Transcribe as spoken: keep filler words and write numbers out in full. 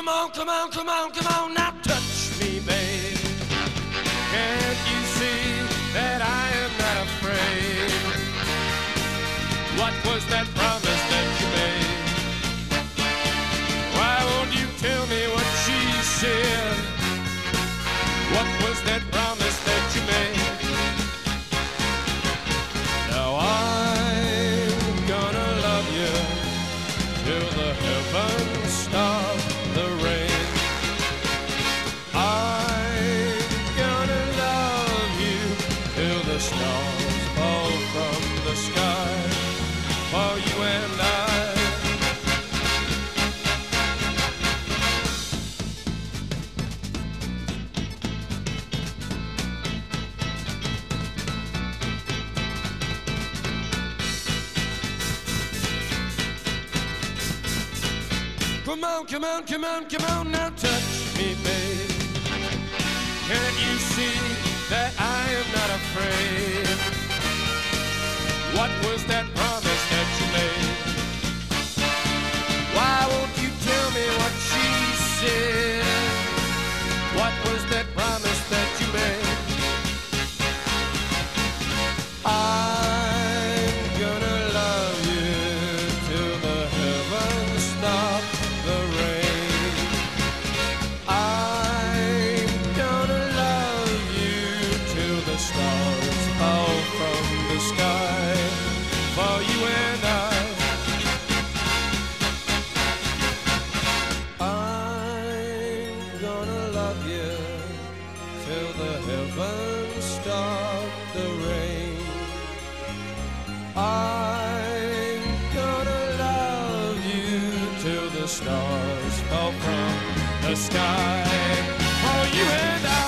Come on, come on, come on, come on, now touch me, babe. Can't you see that I am not afraid? What was that promise that you made? Why won't you tell me what she said? What was that promise that you made? Now I'm gonna love you till the heavens stop the rain. I'm gonna love you till the stars fall from the sky for you and I. Come on, come on, come on, come on, now touch me, babe. Can't you see that I am not afraid? What was that promise that you made? Why won't you tell me what she said? What was that promise that you made? I'm gonna love you till the heavens stop the rain. I'm gonna love you till the stars fall from the sky for you and I. I'm gonna love you till the heavens stop the rain. I'm gonna love you till the stars fall from the sky for you and I.